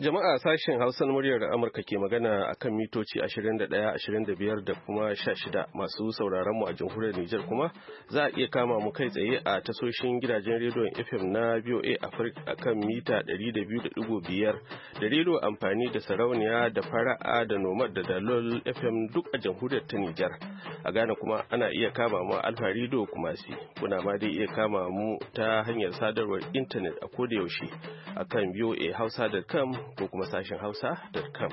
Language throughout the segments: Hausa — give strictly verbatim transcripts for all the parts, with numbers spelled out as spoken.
Jama'a sashen Hausa na muryar Amurka ke magana a kan mitoci ashirin da ɗaya, ashirin da biyar da kuma sha shida. Masu sauraron mu a jamhuriyar Nijar kuma za a iya kama mu kai tsaye a tasoshin gidajen rediyon F M na V O A Africa a kan mita ɗari da biyu da ɗigo biyar da rediyo amfani da sarauniya da fara'a da nomad da dalol F M duk a jamhuriyar ta Nijar. A Ghana kuma ana iya kama mu Alfa Radio Kumasi. Kuna ma dai iya kama mu ta hanyar sadarwar intanet a koda yaushe a kan V O A Hausa dot com ko kuma sashen hausa dot com.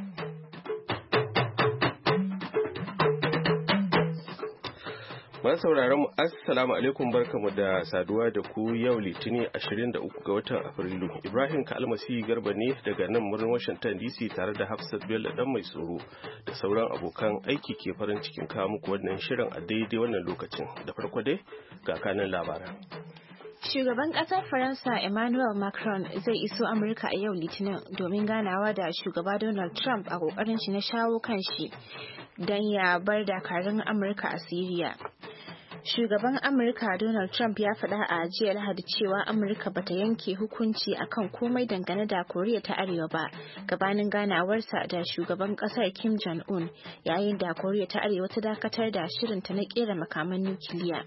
Masu sauraron mu assalamu alaikum, barkamu da saduwa da ku yau litinin ashirin da uku ga watan Afrilu. Ibrahim Kalmasi Garba ne daga nan murnin Washington D C tare da Hafsat Bello dan mai tsoro da sauran abokan aiki ke farin cikin kawo muku wannan shirin a daidai wannan lokacin. Da farko dai ga kanan labaran. Shugaban ƙasar Faransa Emmanuel Macron zai iso Amurka a yau Litinin domin ganawa da shugaba Donald Trump a ƙoƙarin shi na shawo kan shi don ya bar dakarun Amurka a Siriya. Shugaban Amurka Donald Trump ya faɗa a jiya Lahadi cewa Amurka bata yanke hukunci akan komai dangane da Koriya ta Arewa ba gabanin ganawarsa da shugaban ƙasar Kim Jong-un yayin da Koriya ta Arewa ta dakatar da shirinta na ƙera makaman nukiliya.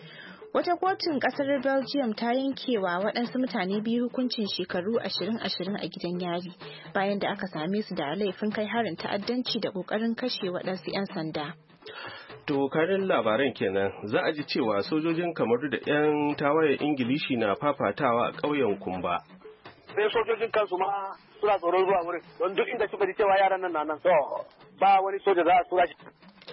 Wata kotun kasar Belgium ta yankewa waɗansu mutane biyu hukuncin shekaru ashirin ashirin a gidan yari bayan da aka same su da laifin kai harin ta'addanci da ƙoƙarin kashe waɗansu 'yan sanda. To karin labaran kenan za a ji cewa sojojin Kamaru da 'yan tawayen Ingilishi na fafatawa a ƙauyen Kumba. Sai sojojin kansu ma suna tsoron zuwa wurin don duk inda suka ji cewa yaran nan na nan to ba wani soja za a tura shi.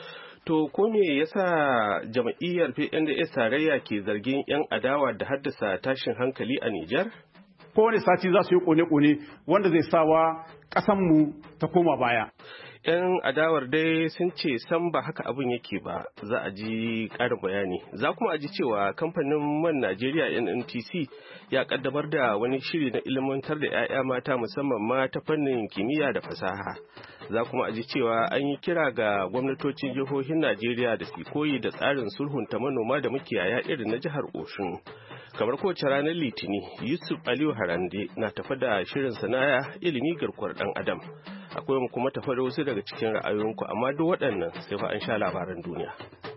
To ko me yasa jam'iyyar P N D S tarayya ke zargin 'yan adawa da haddasa tashin hankali a Nijar? Kowane sati za su yi kone-kone wanda zai sawa ƙasanmu ta koma baya. 'Yan adawar dai sun ce san ba haka abin yake ba, za a ji ƙarin bayani. Za kuma a ji cewa kamfanin man Najeriya N N P C ya ƙaddamar da wani shiri na ilmantar da 'ya'ya mata musamman ma ta fannin kimiyya da fasaha. Za kuma a ji cewa an yi kira ga gwamnatocin jihohin Najeriya da su koyi da tsarin sulhunta manoma da makiyaya irin na jihar Osun. Kamar kowace ranar Litini, Yusuf Aliyu Harande na tafa da shirin sanaya ilimi garkuwar ɗan Adam. Akwai mu kuma tafa da wasu daga cikin ra'ayoyinku, amma duk waɗannan sai fa an sha labaran duniya.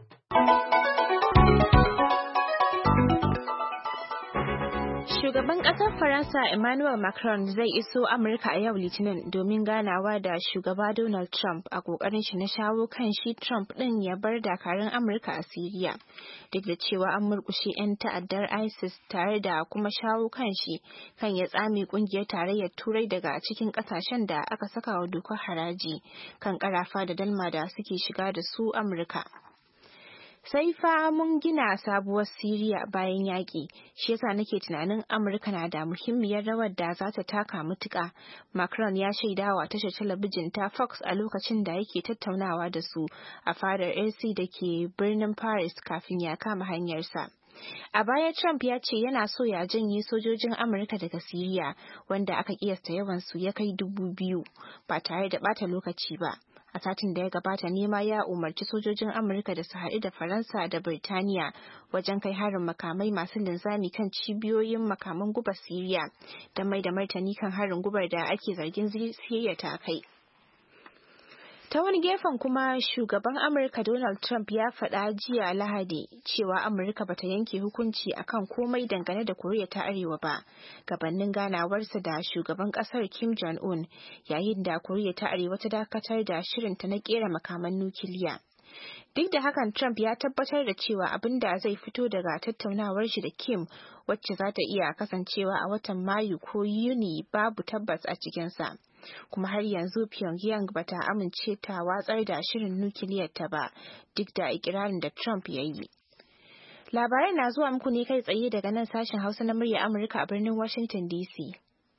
Shugaban ƙasar Faransa Emmanuel Macron zai iso Amurka a yau Litinin domin ganawa da shugaba Donald Trump a ƙoƙarin shi na shawo kan shi Trump ɗin ya bar dakarun Amurka a Siriya. Duk da cewa an murƙushe 'yan ta'addar ISIS tare da kuma shawo kan shi kan ya tsame ƙungiyar tarayyar Turai daga cikin ƙasashen da aka saka wa dokar haraji kan ƙarafa da dalma da suke shiga da su Amurka. Sai fa mun gina sabuwar Siriya bayan yaƙi, shi yasa nake tunanin Amurka na da muhimmiyar rawar da za ta taka mutuƙa. Macron ya shaidawa tashar talabijin ta Fox a lokacin da yake tattaunawa da su a fadar R C da ke birnin Paris kafin ya kama hanyarsa. A baya Trump ya ce yana so ya janye sojojin Amurka daga Siriya, wanda aka kiyasta yawansu ya kai dubu biyu, ba tare da ɓata lokaci ba. A satin da ya gabata nema ya umarci sojojin Amurka da su haɗu da Faransa da Birtaniya wajen kai harin makamai masu linzami kan cibiyoyin makaman gubar Siriya da mai da martani kan harin gubar da ake zargin Siriya ta kai. Ta wani gefen kuma shugaban Amurka Donald Trump ya faɗa jiya Lahadi cewa Amurka bata yanke hukunci akan komai dangane da Koriya ta Arewa ba gabanin ganawarsa da shugaban ƙasar Kim Jong-un yayin da Koriya ta Arewa ta dakatar da shirinta na ƙera makaman nukiliya. Duk da hakan Trump ya tabbatar da cewa abin da zai fito daga tattaunawar shi da Kim wacce za ta iya kasancewa a watan Mayu ko Yuni babu tabbas a cikinsa. Kuma har yanzu Pyongyang bata amince ta watsar da shirin nukiliyar ta ba duk da ikirarin da Trump ya yi. Labarai na zuwa muku ne kai tsaye daga nan sashen Hausa na murya Amurka a birnin Washington D C.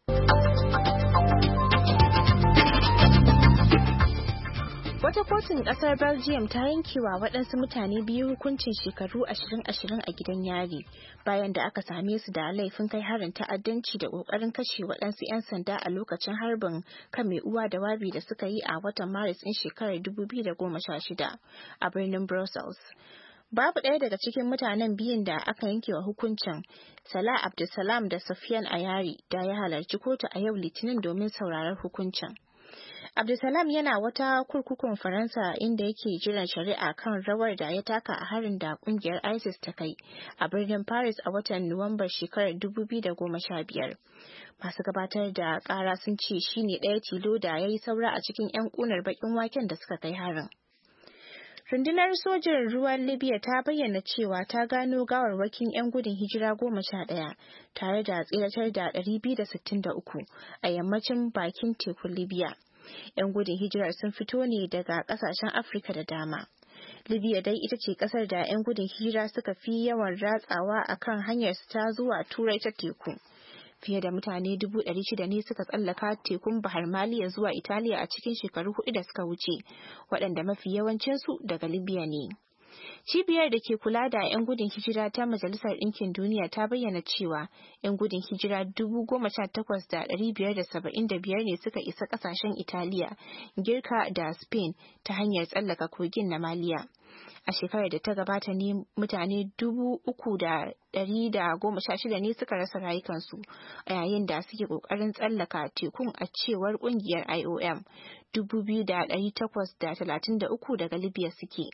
Wata kotun ƙasar Belgium ta yankewa waɗansu mutane biyu hukuncin shekaru ashirin ashirin a gidan yari bayan da aka same su da laifin kai harin ta'addanci da ƙoƙarin kashe waɗansu 'yan sanda a lokacin harbin kan mai uwa da wabi da suka yi a watan Maris ɗin shekarar dubu biyu da goma sha shida a birnin Brussels. Babu ɗaya daga cikin mutanen biyun da aka yanke wa hukuncin, Salah Abdulsalam da Sufyan Ayari, da ya halarci kotu a yau Litinin domin sauraron hukuncin. Abdulsalam yana wata kurkukun Faransa inda yake jiran shari'a kan rawar da ya taka a harin da kungiyar ISIS ta kai a birnin Paris a watan Nuwambar shekarar dubu biyu da goma sha biyar. Masu gabatar da ƙara sun ce shi ne ɗaya tilo da ya yi saura a cikin 'yan ƙunar baƙin waken da suka kai harin. Rundunar sojin ruwan Libya ta bayyana cewa ta gano gawarwakin 'yan gudun hijira goma sha ɗaya tare da tsiratar da ɗari biyu da sittin da uku a yammacin bakin tekun Libya. 'Yan gudun hijirar sun fito ne daga ƙasashen Afirka da dama. Libya dai ita ce ƙasar da 'yan gudun hijira suka fi yawan ratsawa a kan hanyar ta zuwa Turai ta teku. Fiye da mutane dubu ɗari shida ne suka tsallaka tekun Bahar Maliya zuwa Italiya a cikin shekaru hudu da suka wuce, waɗanda mafi yawancinsu daga Libya ne. Cibiyar da ke kula da 'yan gudun hijira ta Majalisar Ɗinkin Duniya ta bayyana cewa 'yan gudun hijira dubu goma sha takwas da ɗari biyar da saba'in da biyar ne suka isa ƙasashen Italiya, Girka da Spain ta hanyar tsallaka kogin na Maliya. A shekarar da ta gabata ne mutane dubu uku da ɗari da goma sha shida ne suka rasa rayukansu a yayin da suke ƙoƙarin tsallaka tekun a cewar ƙungiyar I O M. Dubu biyu da ɗari takwas da talatin da uku daga Libya suke.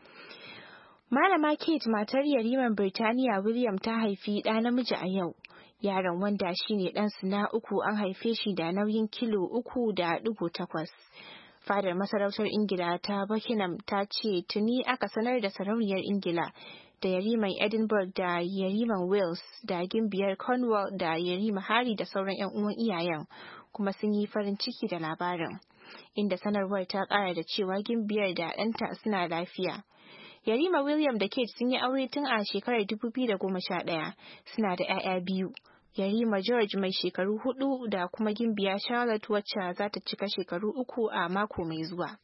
Malama Kate, matar yariman Birtaniya William, ta haifi ɗa namiji a yau. Yaron, wanda shine ɗansu na uku, an haife shi da nauyin kilo uku da ɗigo takwas. Fadar masarautar Ingila ta Buckingham ta ce tuni aka sanar da sarauniyar Ingila da yariman Edinburgh da yariman Wales da gimbiyar Cornwall da yarima Harry da sauran 'yan uwan iyayen, kuma sun yi farin ciki da labarin, inda sanarwar ta ƙara da cewa gimbiyar da ɗanta suna lafiya. Yarima William da Kate sun yi aure tun a shekarar dubu biyu da goma sha ɗaya, suna da 'ya'ya biyu. Yarima George mai shekaru hudu da kuma gimbiya Charlotte wacce za ta cika shekaru uku a mako mai zuwa.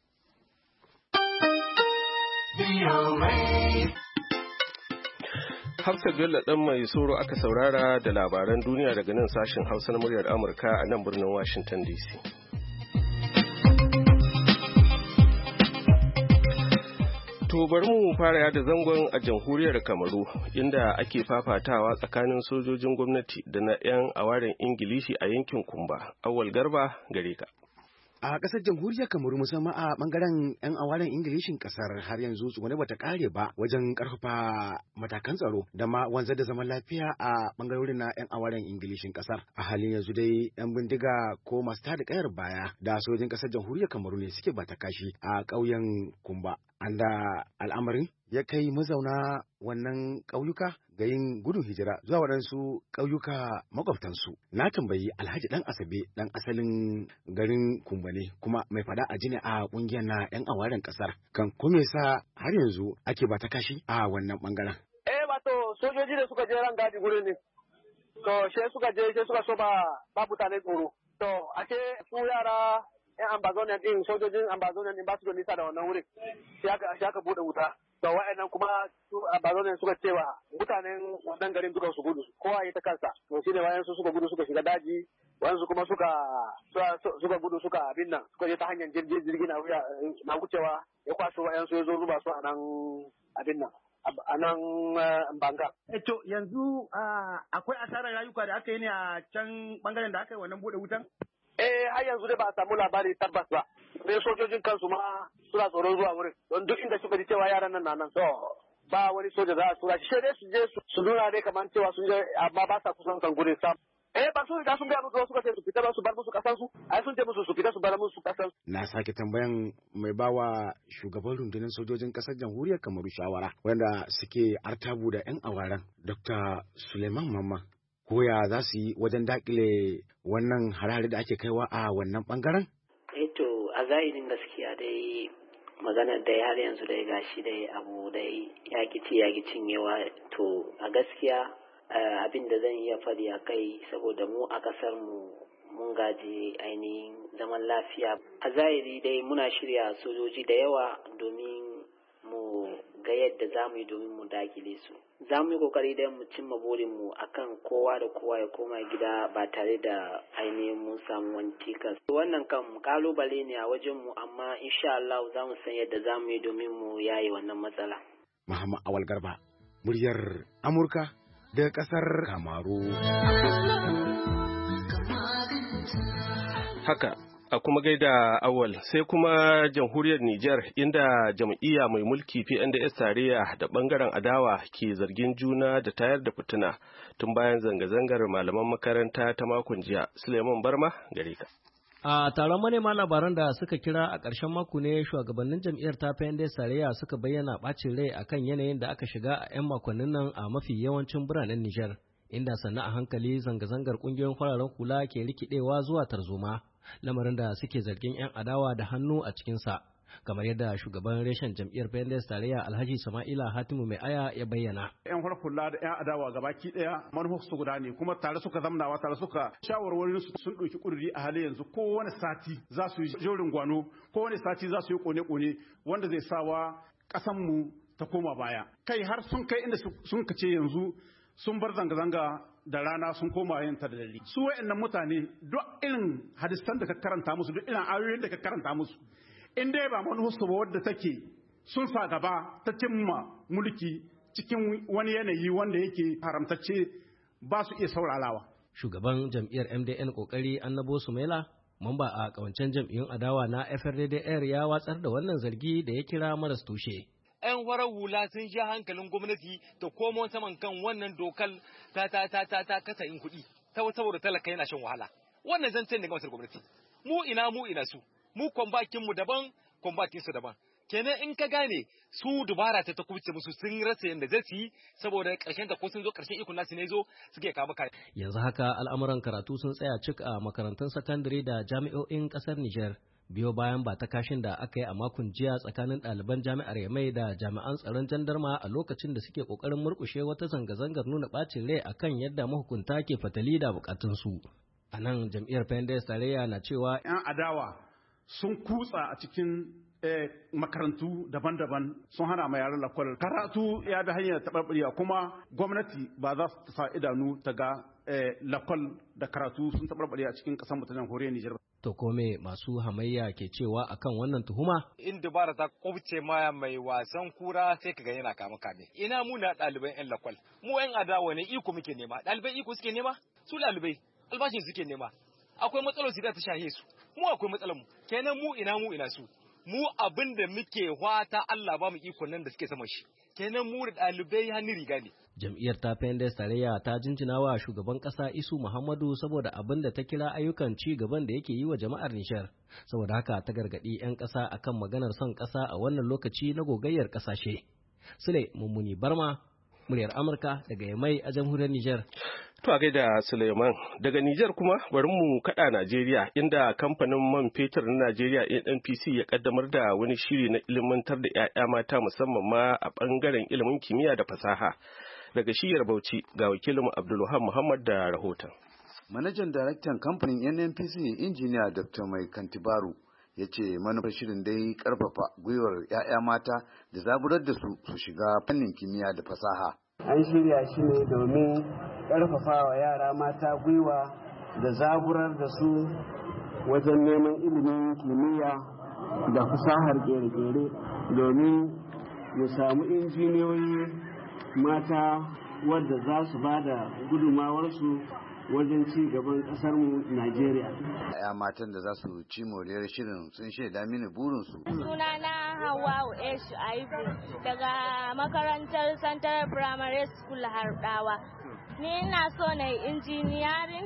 Hafsa Bello ɗan mai soro aka saurara da labaran duniya daga nan sashen Hausa na muryar Amurka a nan birnin Washington D C. To bari mu fara yada zangon a jamhuriyar Kamaru, inda ake fafatawa tsakanin sojojin gwamnati da na 'yan awaren Ingilishi a yankin Kumba. Awwal Garba gare ka. A ƙasar jamhuriyar Kamaru, musamman a ɓangaren 'yan awaren Ingilishin ƙasar, har yanzu tsugune bata ƙare ba wajen ƙarfafa matakan tsaro da ma wanzar da zaman lafiya a ɓangarorin na 'yan awaren Ingilishin ƙasar. A halin yanzu dai 'yan bindiga ko masu tada ƙayar baya da sojojin ƙasar jamhuriyar Kamaru ne suke bata kashi a ƙauyen Kumba. Anda al'amarin ya kai mazauna wannan ƙauyuka ga yin gudun hijira zuwa waɗansu ƙauyuka makwabtansu. Na tambayi Alhaji Ɗan Asabe, ɗan asalin garin Kumba ne, kuma mai faɗa a jini a ƙungiyar na 'yan awaren ƙasar, kan kome sa har yanzu ake ba ta kashi a wannan ɓangaren. Eh wato sojoji da suka je ran gadi gurin ne. To she suka je she suka so ba ba mutane tsoro. To ashe su yara 'yan ambazonian din, sojojin ambazonian din ba su da nisa da wannan wurin. Sai aka sai aka bude wuta. To wa'annan kuma su ambazonian suka cewa mutanen wannan garin duka su gudu, kowa ya ta kansa. To shine wayan su suka gudu suka shiga daji, wayan su kuma suka suka gudu suka abin nan, suka je ta hanyar jirgi jirgi na na wucewa ya kwaso wayan su ya zo zuba su a nan abin nan. a nan banga. To yanzu akwai asarar rayuka da aka yi ne a can bangaren da aka yi wannan bude wutan? Eh har yanzu dai ba a samu labari tabbas ba. Sai sojojin kansu ma suna tsoron zuwa wurin. Don duk inda suka ji cewa yaran nan na nan. To ba wani soja za a tura shi. Sai dai su je su nuna dai kamar cewa sun je amma ba sa kusan kan gurin sam. Eh ba su riga sun gaya musu suka ce su fita ba su bar musu kasan su. Ai sun ce musu su fita su bar musu kasan su. Na sake tambayan mai bawa shugaban rundunar sojojin kasar jamhuriyar Kamaru shawara wanda suke artabu da 'yan awaren Dokta Suleiman Mamman. Koya za su yi wajen dakile wannan harare da ake kaiwa a wannan bangaren? Eh to a zahirin gaskiya dai magana dai har yanzu dai gashi dai abu dai ya ci ya cinyewa, to a gaskiya abin da zan iya faɗi a kai, saboda mu a ƙasar mu mun gaji ainihin zaman lafiya. A zahiri dai muna shirya sojoji da yawa domin mu ga yadda za mu yi domin mu dakile su. Za mu yi kokari dai mu cimma burinmu akan kowa da kowa ya koma gida ba tare da ainihin mun samu wani tikas. Wannan kan kalubale ne a wajenmu, amma insha Allah za mu san yadda za mu yi domin mu yaye wannan matsala. Muhammad Awal Garba, muryar Amurka daga ƙasar Kamaru. Haka, a kuma gaida Awal, sai kuma jamhuriyar Nijar inda jam'iyya mai mulki P N D S tarayya da bangaren adawa ke zargin juna da tayar da fitina tun bayan zanga-zangar malaman makaranta ta makon jiya. Suleiman Barma gare ka. A taron manema labaran da suka kira a ƙarshen mako ne shugabannin jam'iyyar ta P N D S tarayya suka bayyana ɓacin rai akan yanayin da aka shiga a 'yan makonnin nan a mafi yawancin biranen Nijar, inda sannan a hankali zanga-zangar ƙungiyoyin fararen hula ke rikidewa zuwa tarzoma, lamarin da suke zargin 'yan adawa da hannu a cikinsa, kamar yadda shugaban reshen jam'iyyar P N D S tarayya Alhaji Sama'ila Hatimu Mai Aya ya bayyana. 'Yan farfulla da 'yan adawa gabaki daya manufar su guda ne, kuma tare suka zamnawa tare suka shawarwarin su sun ɗauki ƙuduri a halin yanzu kowane sati za su yi jorin gwano, kowane sati za su yi kone-kone wanda zai sawa ƙasanmu ta koma baya. Kai har sun kai inda sun kace yanzu sun bar zanga-zanga da rana sun koma yin ta da dare. Su wa'annan mutane duk irin hadisan da ka karanta musu, duk irin ayoyin da ka karanta musu, in dai ba manufarsu ba wadda take sun sa gaba ta cimma mulki cikin wani yanayi wanda yake haramtacce ba su iya saurarawa. Shugaban jam'iyyar M D N kokari Annabo Sumaila, mamba a kawancen jam'iyyun adawa na F R D D R ya watsar da wannan zargi da ya kira maras tushe. 'Yan farar hula sun sha hankalin gwamnati ta komo saman kan wannan dokar ta ta ta ta ta kasa yin kuɗi saboda talaka yana shan wahala. Wannan zancen ne ga masar gwamnati. Mu ina mu ina su. Mu kwambakin mu daban, kwambakin su daban. Kenan in ka gane su dubara ta ta kubce musu sun rasa yadda zai yi saboda ƙarshen da ko sun zo ƙarshen ikon nasu ne zo suke kama kai. Yanzu haka al'amuran karatu sun tsaya cik a makarantun sakandare da jami'o'in ƙasar Nijar. Biyo bayan ba ta kashin da aka yi a makon jiya tsakanin ɗaliban jami'ar Yamai da jami'an tsaron jandarma a lokacin da suke ƙoƙarin murƙushe wata zanga-zangar nuna ɓacin rai akan yadda mahukunta ke fatali da buƙatunsu. A nan jam'iyyar P N D S tarayya na cewa 'yan adawa sun kutsa a cikin makarantu daban-daban sun hana ma yaran lakwal. Karatu ya bi hanyar taɓarɓarewa kuma gwamnati ba za su sa idanu ta ga lakwal da karatu sun taɓarɓare a cikin ƙasar ta jamhuriyar Nijar. To kome masu hamayya ke cewa akan wannan tuhuma? In dubara ta kubce ma mai wasan kura sai ka ga yana kama kame. Ina mu na ɗaliban 'yan lakwal. Mu 'yan adawa ne iko muke nema. Ɗaliban iko suke nema? Su ɗalibai albashin suke nema. Akwai matsalar su da ta shahe su. Mu akwai matsalar mu. Kenan mu ina mu ina su. Mu abin da muke wata Allah ba mu iko nan da suke sama shi. Kenan mu da ɗalibai hannun riga ne. Jam'iyyar ta P N D S tarayya ta jinjina wa shugaban ƙasa Isu Muhammadu saboda abin da ta kira ayyukan ci gaban da yake yi wa jama'ar Nijar. Saboda haka ta gargaɗi 'yan ƙasa akan maganar son ƙasa a wannan lokaci na gogayyar ƙasashe. Sule Mummuni Barma, muryar Amurka daga Yamai a jamhuriyar Nijar. To a gaida Suleiman, daga Nijar kuma bari mu kaɗa Najeriya inda kamfanin man fetur na Najeriya N N P C ya kaddamar da wani shiri na ilimantar da 'ya'ya mata musamman ma a ɓangaren ilimin kimiyya da fasaha. Daga shiyar Bauchi ga wakilin Abdulwahab Muhammad da rahoton. Manajan daraktan kamfanin N N P C injiniya Doctor Mai Kantibaru ya ce manufar shirin dai karfafa gwiwar 'ya'ya mata da zaburar da su su shiga fannin kimiyya da fasaha. An shirya shi ne domin karfafa wa yara mata gwiwa da zaburar da su wajen neman ilimin kimiyya da fasahar kere-kere domin mu samu injiniyoyi mata wadda za su ba da gudunmawarsu wajen ci gaban kasarmu Najeriya. Ya matan da za su ci moriyar shirin sun shaida mini burinsu. Sunana Hawwa Eshu Aibu daga makarantar Central Primary School Hardawa. Ni ina so na yi injiniyarin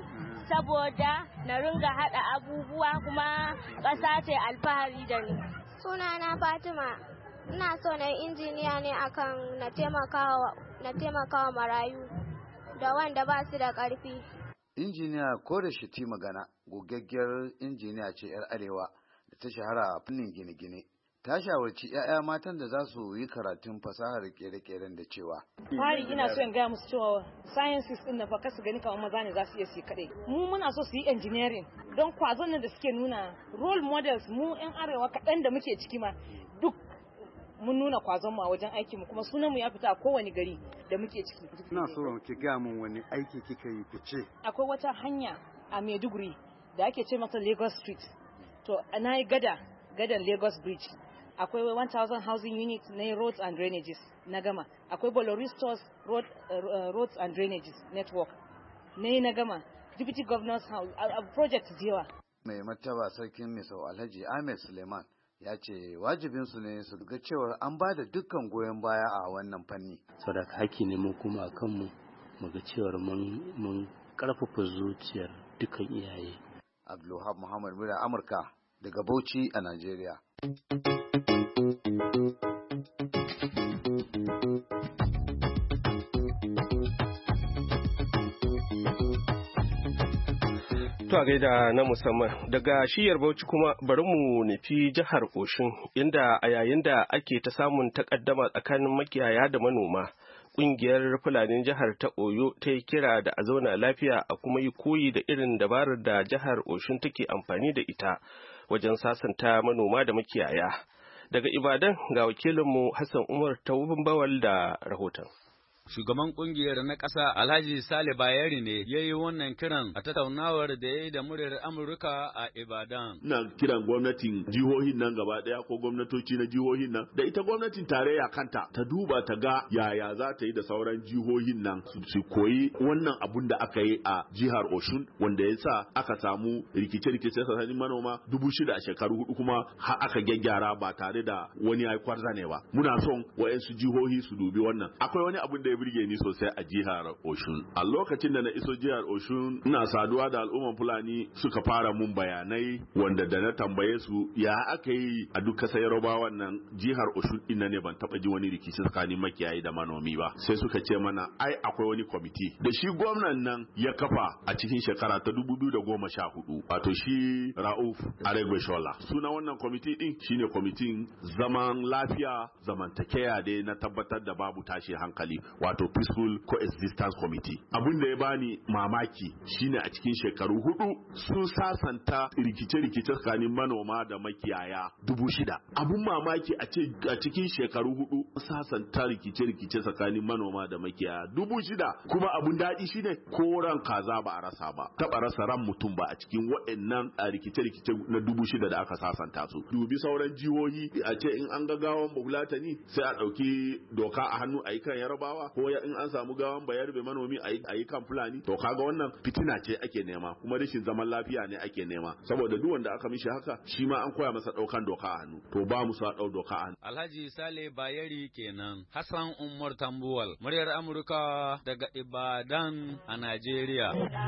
saboda na ringa haɗa abubuwa kuma ƙasa ce alfahari da ni. Sunana Fatima. Ina so na yi injiniya ne akan na taimakawa marayu da wanda ba su da ƙarfi. Injiniya Kore Shiti Magana gogaggiyar injiniya ce 'yar arewa da ta shahara a fannin gine-gine. Ta shawarci 'ya'ya matan da za su yi karatun fasahar kere-keren da cewa. Fari ina so in gaya musu cewa sciences din da fa kasu gani kamar maza ne za su iya su kaɗai. Mu muna so su yi engineering don kwazon nan da suke nuna role models mu 'yan arewa kaɗan da muke ciki ma duk mun nuna kwazon mu a wajen aikin mu kuma sunan mu ya fita a kowane gari da muke ciki. Ina so ki ga mun wani aiki kika yi fice. Akwai wata hanya a Maiduguri da ake ce mata Lagos Street. To na yi gada gadan Lagos Bridge. akwai one thousand housing units na roads and drainages na gama, akwai Boloristos road, uh, roads and drainages network na na gama, deputy governor's house, a uh, project yawa. Mai martaba sarkin Misau Alhaji Ahmed Suleiman ya ce wajibinsu ne su ga cewar an ba da dukkan goyon baya a wannan fanni. Saboda haƙƙi ne mu kuma a kanmu mu ga cewar mun ƙarfafa zuciyar dukkan iyaye. Abdulwahab Muhammad Mura Amurka daga Bauchi a Najeriya. To a gaida na musamman daga shiyar Bauchi kuma bari mu nufi jihar Oshun inda a yayin da ake ta samun takaddama tsakanin makiyaya da manoma kungiyar Fulanin jihar ta Oyo ta yi kira da a zauna lafiya a kuma yi koyi da irin dabarar da jihar Oshun take amfani da ita wajen sasanta manoma da makiyaya. Daga Ibadan ga wakilinmu Hassan Umar Tawubin Bawal da rahoton. Shugaban kungiyar na ƙasa Alhaji Sale Bayeri ne ya yi wannan kiran a tattaunawar da ya yi da muryar Amurka a Ibadan. Ina kiran gwamnatin jihohin nan gaba ɗaya ko gwamnatoci na jihohin nan da ita gwamnatin tarayya kanta ta duba ta ga yaya za ta yi da sauran jihohin nan su koyi wannan abun da aka yi a jihar Oshun wanda ya sa aka samu rikice-rikice tsakanin manoma dubu shida a shekaru hudu kuma har aka gyaggyara ba tare da wani ya kwarza ne ba. Muna son wa'yansu jihohi su dubi wannan. Akwai wani abun da ya birge ni sosai a jihar Oshun. A lokacin da na iso jihar Oshun ina saduwa da al'umman Fulani suka fara mun bayanai wanda da na tambaye su ya aka yi a duk kasar Yarobawan nan jihar Oshun din ne ban taba ji wani rikici tsakanin makiyayi da manomi ba. Sai suka ce mana ai akwai wani kwamiti da shi gwamnan nan ya kafa a cikin shekara ta dubu biyu da goma sha hudu wato shi Rauf Aregbesola. Suna wannan kwamiti din shine kwamitin zaman lafiya zamantakeya dai na tabbatar da babu tashi hankali wato Peaceful Coexistence Committee. Abin da ya bani mamaki shine a cikin shekaru hudu sun sasanta rikice-rikice tsakanin manoma da makiyaya dubu shida. Abun mamaki a cikin shekaru hudu sasanta rikice-rikice tsakanin manoma da makiyaya dubu shida. Kuma abun daɗi shine ko ran kaza ba a rasa ba, taɓa rasa ran mutum ba a cikin waɗannan rikice-rikice na dubu shida da aka sasanta su. Dubi sauran jihohi a ce in an ga gawan Bafulatani sai a ɗauki doka a hannu a yi kan Yarabawa ko in an samu gawan Bayarbe manomi a yi kan Fulani. To kaga wannan fitina ce ake nema kuma rashin zaman lafiya ne ake nema saboda duk wanda aka mishi haka shi ma an koya masa ɗaukan doka a hannu. To ba mu sa ɗau doka a hannu. Alhaji Sale Bayeri kenan. Hassan Umar Tambuwal, muryar Amurka daga Ibadan a Najeriya.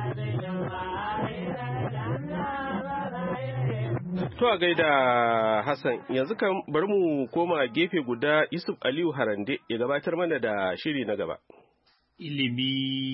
To a gaida Hassan, yanzu kan bari mu koma gefe guda Yusuf Aliyu Harande ya gabatar mana da shiri na gaba. Ilimi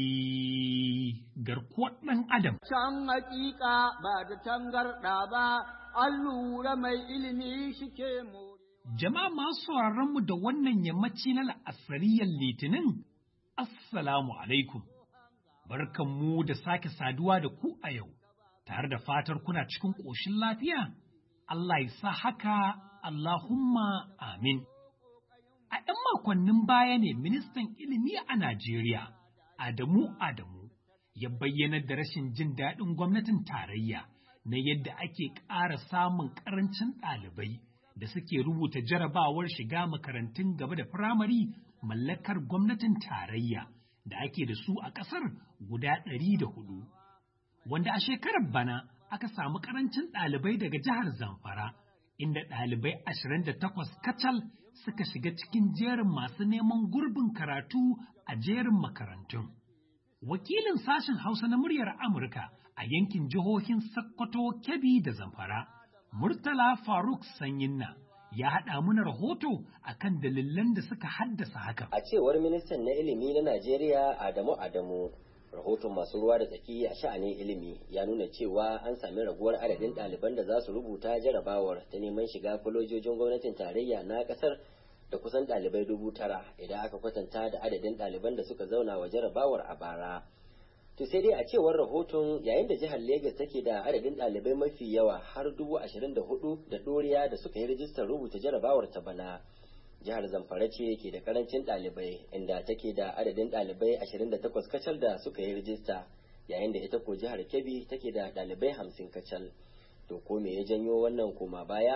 garkuwar ɗan Adam. Can hakika ba da tangarɗa ba, an lura mai ilimi shike more. Jama'a masu sauraron mu da wannan yammaci na la'asariyar Litinin, Assalamu alaikum. Barkan mu da sake saduwa da ku a yau. Tare da fatar kuna cikin ƙoshin lafiya, Allah ya sa haka, Allahumma amin. A ‘yan makonnin baya ne ministan ilimi a Najeriya, Adamu Adamu, ya bayyana da rashin jin daɗin gwamnatin tarayya na yadda ake ƙara samun ƙarancin ɗalibai da suke rubuta jarabawar shiga makarantun gaba da firamare mallakar gwamnatin tarayya da ake da su a ƙasar guda ɗari da hudu. Wanda a shekarar bana aka samu ƙarancin ɗalibai daga jihar Zamfara, inda ɗalibai ashirin da takwas kacal suka shiga cikin jerin masu neman gurbin karatu a jerin makarantun. Wakilin sashen Hausa na muryar Amurka a yankin jihohin Sokoto, Kebbi da Zamfara, Murtala Faruk Sanyinna, ya haɗa mana rahoto akan dalilan da suka haddasa haka. A cewar ministan na ilimi na Najeriya Adamu Adamu, rahoton masu ruwa da tsaki a sha'anin ilimi ya nuna cewa an sami raguwar adadin ɗaliban da za su rubuta jarabawar ta neman shiga kwalejojin gwamnatin tarayya na ƙasar da kusan ɗalibai dubu tara idan aka kwatanta da adadin ɗaliban da suka zauna wa jarabawar a bara. To sai dai a cewar rahoton yayin da jihar Legas take da adadin ɗalibai mafi yawa har dubu ashirin da hudu da ɗoriya da suka yi rijistar rubuta jarabawar ta bana. Jihar Zamfara ce ke da karancin ɗalibai inda take da adadin ɗalibai ashirin da takwas kacal da suka yi rijista yayin da ita ko jihar Kebbi take da ɗalibai hamsin kacal. To ko me ya janyo wannan koma baya?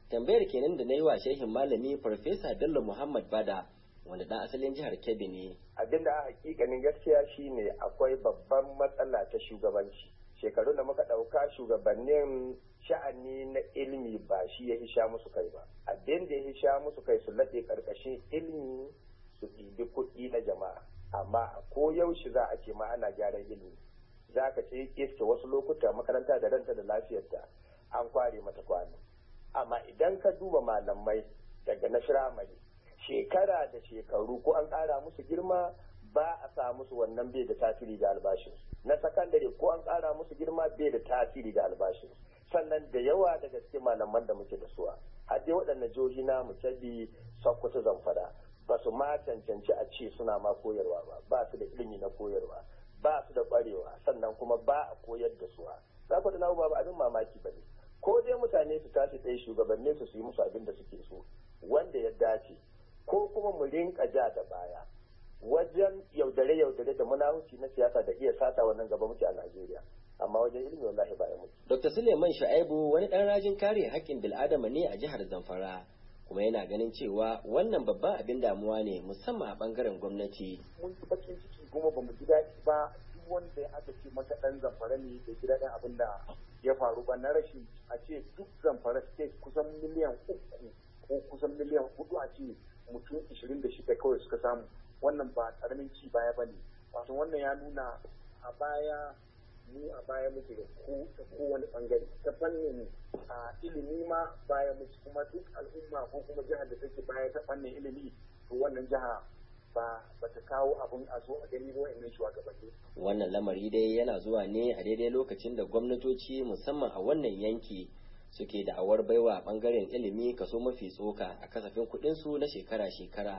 Tambayar kenan da na yi wa shehin malami Farfesa Bello Muhammad Bada, wanda dan asalin jihar Kebbi ne. Abinda a hakikanin gaskiya shine akwai babban matsala ta shugabanci. Shekaru da muka ɗauka shugabannin sha'ani na ilimi ba shi ya hisha musu kai ba. Abin da ya hisha musu kai su laɗe ƙarƙashin ilimi su ɗibi kuɗi na jama'a. Amma a koyaushe za a ce ma ana gyaran ilimi. Za ka ce iske wasu lokuta makaranta da ranta da lafiyarta an kware mata kwano. Amma idan ka duba malamai daga na firamare shekara da shekaru ko an ƙara musu girma ba a sa musu wannan bai da tasiri ga albashinsu. Na sakandare ko an ƙara musu girma bai da tasiri ga albashinsu. Sannan da yawa daga cikin malaman da muke da suwa har dai waɗannan jihohi na mu Kebbi, Sokoto, Zamfara ba su ma cancanci a ce suna ma koyarwa ba, ba su da ilimi na koyarwa, ba su da ƙwarewa, sannan kuma ba a koyar da suwa. Za ku da na ba abin mamaki ba ne. Ko dai mutane su tashi tsaye shugabannin su su yi musu abin da suke so wanda ya dace, ko kuma mu rinka ja da baya wajen yaudare-yaudare da munafuci na siyasa da iya sata wannan gaba muke a Najeriya. Amma wajen ilimi wallahi ba ya mutu. Dokta Suleiman Shu'aibu wani ɗan rajin kare haƙƙin bil'adama ne a jihar Zamfara, kuma yana ganin cewa wannan babban abin damuwa ne musamman a ɓangaren gwamnati. Mun ci bakin ciki kuma ba mu ji daɗi ba duk wanda ya aka ce masa ɗan Zamfara ne da ji daɗin abin da ya faru ba na rashin a ce duk Zamfara state kusan miliyan uku ko kusan miliyan hudu a ce mutum ishirin da shida kawai suka samu. Wannan ba ƙaramin ci baya ba ne. Wato wannan ya nuna a baya mu a baya muke da ko ta kowane bangare ta fannin a ilimi ma baya muke, kuma duk al'umma ko kuma jihar da take baya ta fannin ilimi to wannan jiha ba ba ta kawo abun a zo a gani ba wa'annan shugabanni. Wannan lamari dai yana zuwa ne a daidai lokacin da gwamnatoci musamman a wannan yanki suke da awar baiwa bangaren ilimi kaso mafi tsoka a kasafin kuɗin su na shekara-shekara.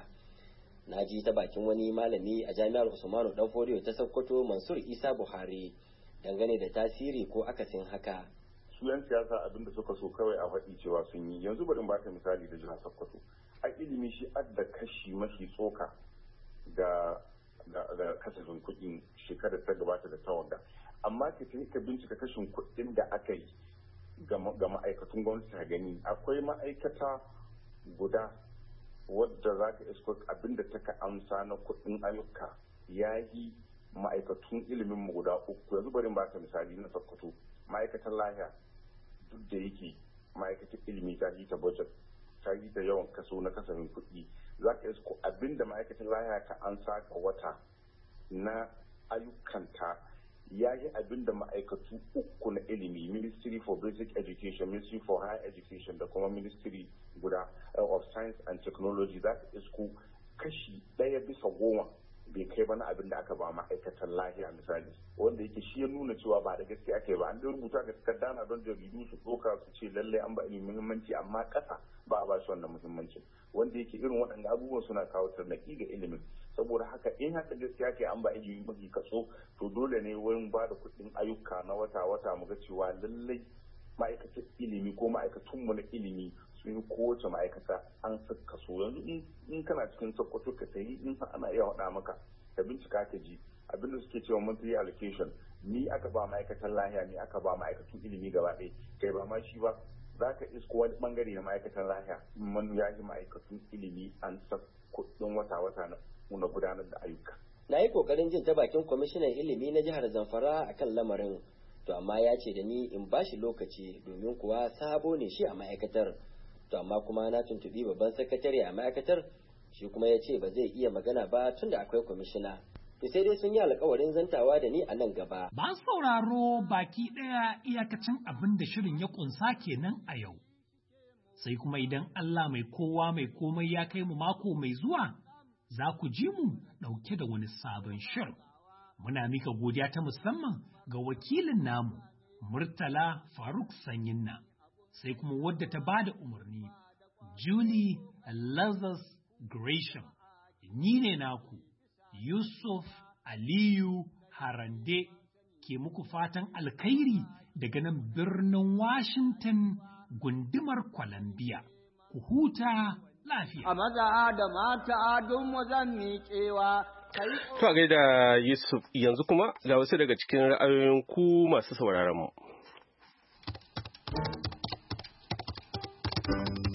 Na ji ta bakin wani malami a jami'ar Usmanu Danfodiyo ta Sokoto, Mansur Isa Buhari, dangane da tasiri ko akasin haka. Su yan siyasa abin da suka so kawai a faɗi cewa sun yi. Yanzu bari in baka misali da jihar Sokoto. A ilimi shi adda kashi mafi tsoka da da kasafin kuɗin shekarar ta gabata da ta wanda. Amma ka ka bincika kashin kuɗin da aka yi ga ma'aikatun gwamnati ta gani. Akwai ma'aikata guda wadda za ka isko abinda ta ka amsa na kuɗin ayyuka ya yi ma'aikatun ilimin mu guda uku. Yanzu bari ba ka misali na Sokoto, ma'aikatan lahiya duk da yake ma'aikatan ilimi ta yi ta budget ta yi ta yawan kaso na kasafin kuɗi, za ka isko abinda ma'aikatan lahiya ka amsa ga wata na ayyukanta ya yi abinda ma'aikatu uku na ilimi, Ministry for Basic Education, Ministry for Higher Education da kuma Ministry guda of Science and Technology. Za ka isko kashi ɗaya bisa goma bai kai ba na abin da aka ba ma'aikatan lahiya misali, wanda yake shi ya nuna cewa ba da gaske ake ba. An da rubuta ga takarda na don jaridu su ɗauka su ce lallai an ba ilimi muhimmanci, amma ƙasa ba a ba shi wannan muhimmancin, wanda yake irin waɗanda abubuwan suna kawo tarnaƙi ga ilimin. Saboda haka in haka gaskiya ke an ba ilimi mafi kaso, to dole ne wurin ba da kuɗin ayyuka na wata-wata mu ga cewa lallai ma'aikatan ilimi ko ma'aikatunmu na ilimi sun yi kowace ma'aikata an saka so. Yanzu in kana cikin Sokoto ka sayi in ana iya faɗa maka ka bincika ka ji abinda suke cewa monthly allocation, ni aka ba ma'aikatan lahiya, ni aka ba ma'aikatun ilimi gaba ɗaya, kai ba ma shi ba za ka isko wani bangare na ma'aikatan lahiya man ya ji ma'aikatun ilimi an sa kuɗin wata-wata na gudanar da ayyuka. Na yi ƙoƙarin jin ta bakin kwamishinan ilimi na jihar Zamfara akan lamarin, to amma ya ce da ni in ba shi lokaci domin kuwa sabo ne shi a ma'aikatar. To amma kuma na tuntuɓi babban sakatare a ma'aikatar, shi kuma ya ce ba zai iya magana ba tun da akwai kwamishina. To sai dai sun yi alkawarin zantawa da ni a nan gaba. Ba sauraro baki ɗaya iyakacin abin da shirin ya ƙunsa kenan a yau. Sai kuma idan Allah mai kowa mai komai ya kai mu mako mai zuwa, za ku ji mu ɗauke da wani sabon shirin. Muna mika godiya ta musamman ga wakilin namu, Murtala Faruk Sanyinna, sai kuma wadda ta bada umarni, Julie Lazarus Gresham. Ni ne naku, Yusuf Aliyu Harande, ke muku fatan alkhairi daga nan birnin Washington, gundumar Columbia. Ku huta lafiya. A maza da mata don mu zan miƙewa. To a gaida Yusuf, yanzu kuma ga wasu daga cikin ra'ayoyin ku masu sauraron mu.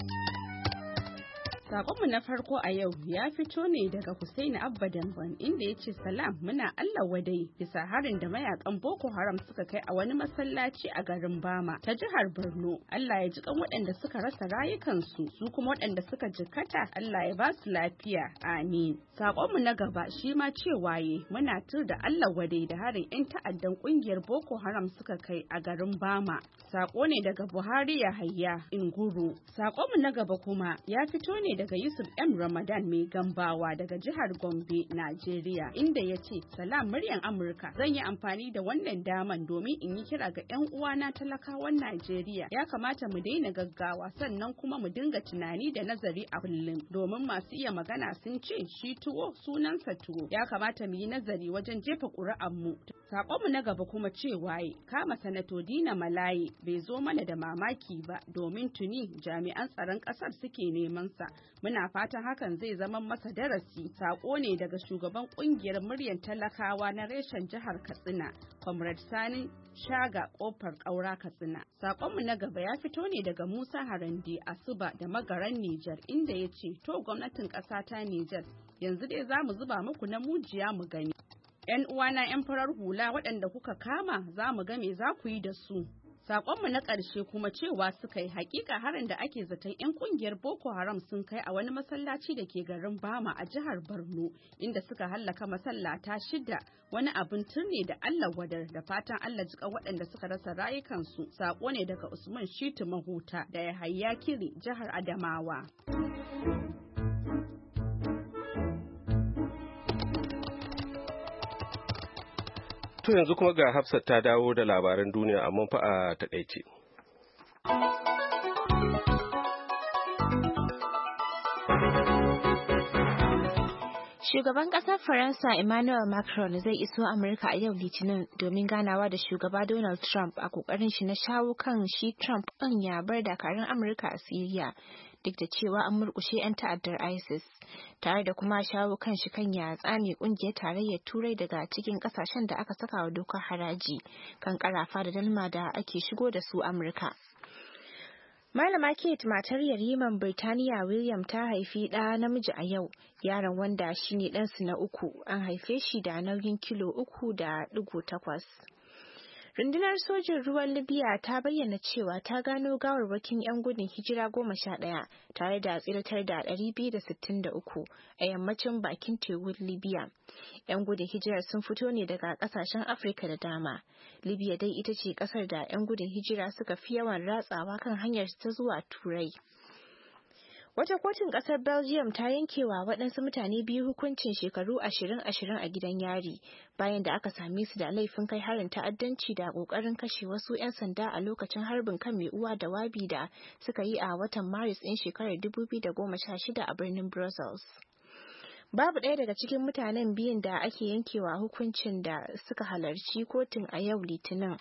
Sakonmu na farko a yau ya fito ne daga Hussaini Abba Damban inda ya ce salam muna Allah wadai bisa harin da mayakan Boko Haram suka kai a wani masallaci a garin Bama ta jihar Borno. Allah ya ji kan waɗanda suka rasa rayukansu su kuma waɗanda suka jikkata Allah ya ba su lafiya. Amin. Sakonmu na gaba shi ma cewa ye muna tur da Allah wadai da harin 'yan ta'addan kungiyar Boko Haram suka kai a garin Bama. Sako ne daga Buhari Yahaya Inguru. Sakonmu na gaba kuma ya fito ne daga Yusuf M. Ramadan mai gambawa daga jihar Gombe, Najeriya, inda ya ce, Salam muryan Amurka, zan yi amfani da wannan daman domin in yi kira ga 'yan uwana talakawan Najeriya. Ya kamata mu daina gaggawa sannan kuma mu dinga tunani da nazari a kullum domin masu iya magana sun ce shi tuwo sunansa tuwo. Ya kamata mu yi nazari wajen jefa ƙuri'anmu. Saƙonmu na gaba kuma cewa kama sanato Dina Malaye bai zo mana da mamaki ba domin tuni jami'an tsaron ƙasar suke neman sa. Muna fatan hakan zai zama masa darasi. Sako ne daga shugaban kungiyar muryar talakawa na reshen jihar Katsina, Comrade Sani Shaga kofar ƙaura Katsina. Sakonmu na gaba ya fito ne daga Musa Harande Asuba da Magaran Nijar inda ya ce to gwamnatin ƙasa ta Nijar yanzu dai za mu zuba muku na mujiya mu gani. 'Yan uwana 'yan farar hula waɗanda kuka kama za mu ga me za ku yi da su. Sakonmu na ƙarshe kuma cewa suka yi hakika harin da ake zaton 'yan kungiyar Boko Haram sun kai a wani masallaci da ke garin Bama a jihar Borno inda suka hallaka masallata shida wani abin turne da Allah wadar da fatan Allah jika waɗanda suka rasa rayukansu. Sako ne daga Usman Shitu Mahuta da Yahaya Kiri jihar Adamawa. To yanzu kuma ga Hafsat ta dawo da labaran duniya amma fa a takaice. Shugaban ƙasar Faransa Emmanuel Macron zai iso Amurka a yau Litinin domin ganawa da shugaba Donald Trump a ƙoƙarin shi na shawo kan shi Trump ɗin ya bar dakarun Amurka a Siriya duk da cewa an murƙushe 'yan ta'addar ISIS tare da kuma shawo kan shi kan ya tsane ƙungiyar tarayyar Turai daga cikin ƙasashen da aka saka wa dokar haraji kan ƙarafa da dalma da ake shigo da su Amurka. Malama Kate matar yariman Birtaniya William ta haifi ɗa namiji a yau, yaron wanda shine ɗansu na uku, an haife shi da nauyin kilo uku da ɗigo takwas. Rundunar sojin ruwan Libya ta bayyana cewa ta gano gawarwakin 'yan gudun hijira goma sha ɗaya tare da tsiratar da ɗari biyu da sittin da uku a yammacin bakin tekun Libya. 'Yan gudun hijirar sun fito ne daga ƙasashen Afirka da dama. Libya dai ita ce ƙasar da 'yan gudun hijira suka fi yawan ratsawa kan hanyar ta zuwa Turai. Wata kotun ƙasar Belgium ta yankewa waɗansu mutane biyu hukuncin shekaru ashirin ashirin a gidan yari bayan da aka same su da laifin kai harin ta'addanci da ƙoƙarin kashe wasu 'yan sanda a lokacin harbin kan mai uwa da wabi da suka yi a watan Maris ɗin shekarar dubu biyu da goma sha shida a birnin Brussels. Babu ɗaya daga cikin mutanen biyun da ake yankewa hukuncin da suka halarci kotun a yau Litinin.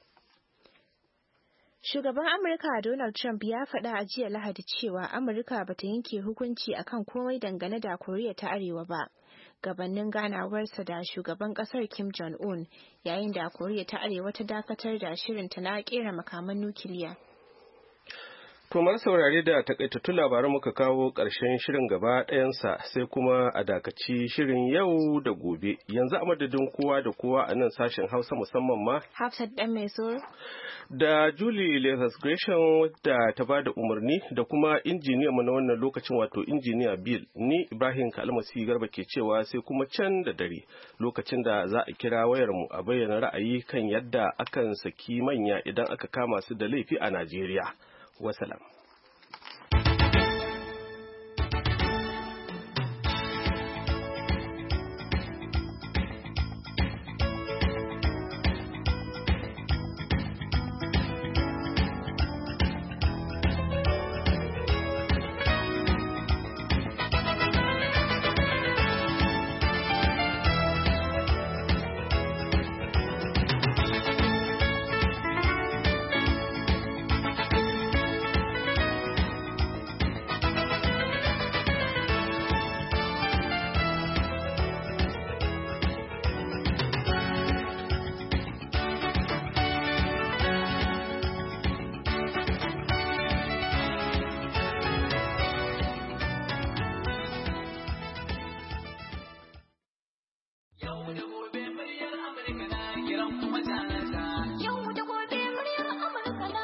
Shugaban Amurka Donald Trump ya faɗa a jiya Lahadi cewa Amurka ba ta yanke hukunci akan komai dangane da Koriya ta Arewa ba, gabanin ganawarsa da shugaban ƙasar Kim Jong-un yayin da Koriya ta Arewa ta dakatar da shirinta na ƙera makaman nukiliya. To masu saurare da takaitattun labaran muka kawo ƙarshen shirin gaba ɗayansa sai kuma a dakaci shirin yau da gobe. Yanzu a madadin kowa da kowa a nan sashen Hausa musamman ma. Hafsat ɗan mai soro. Da Julie Leathers Gresham da ta ba da umarni da kuma injiniya mu na wannan lokacin wato injiniya Bill. Ni Ibrahim Kalmasi Garba ke cewa sai kuma can da dare lokacin da za a kira wayar mu a bayyana ra'ayi kan yadda akan saki manya idan aka kama su da laifi a Najeriya. Wasalam. kuma